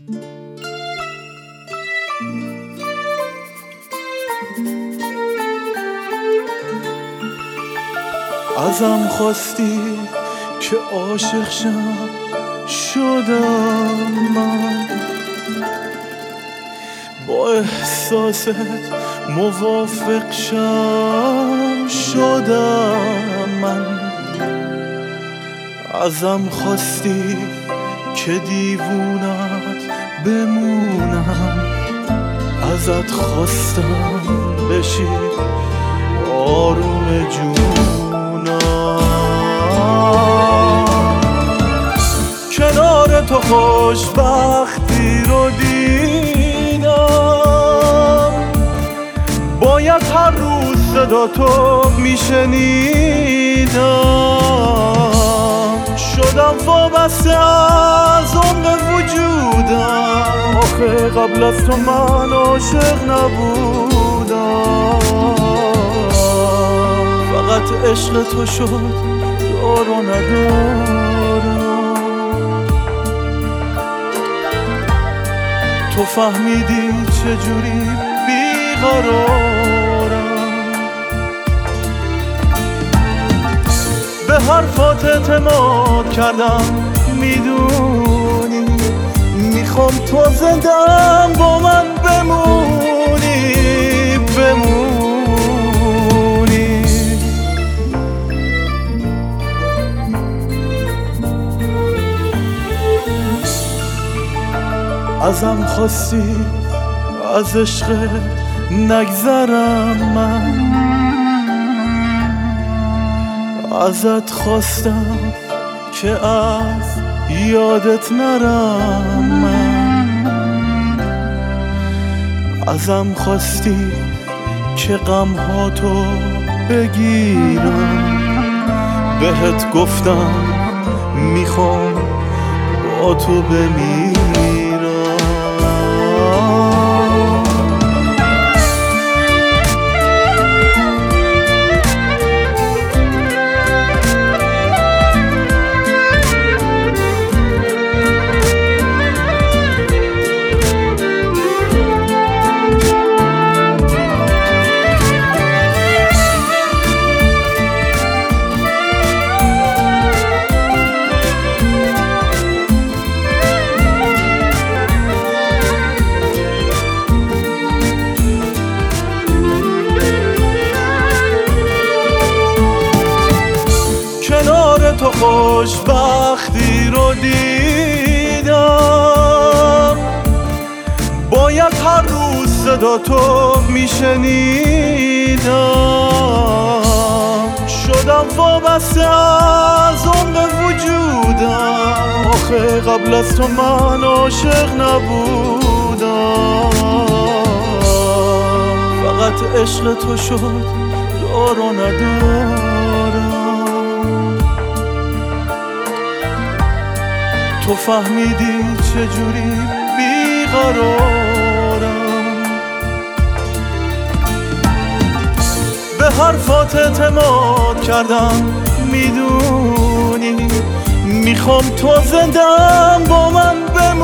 ازم خواستی که عاشق شدم من، با احساست موافق شدم من. ازم خواستی که دیوونت بمونم، ازت خواستم بشی آروم جونم. کنار تو خوشبختی رو دیدم، باید هر روز صدا تو میشنیدم. شدم وابسته از عمق وجودم، آخه قبل از تو من عاشق نبودم. فقط عشق تو شد دار و ندارم. تو فهمیدی چجوری بیقرارم، به حرفات اعتماد کردم. میدونی میخوام تو زندم با من بمونی. ازم خواستی از عشقت نگذرم من، ازت خواستم که از یادت نرم من. ازم خواستی که غمهاتو بگیرم، بهت گفتم میخوام با تو بمیرم. تو خوشبختی رو دیدم، باید هر روز صدا تو میشنیدم. شدم وابسته از عمق وجودم، آخه قبل از تو من عاشق نبودم. فقط عشق تو شد دار و ندارم. تو فهمیدی چجوری بیقرارم، به حرفات اعتماد کردم. میدونی میخوام تو زندم با من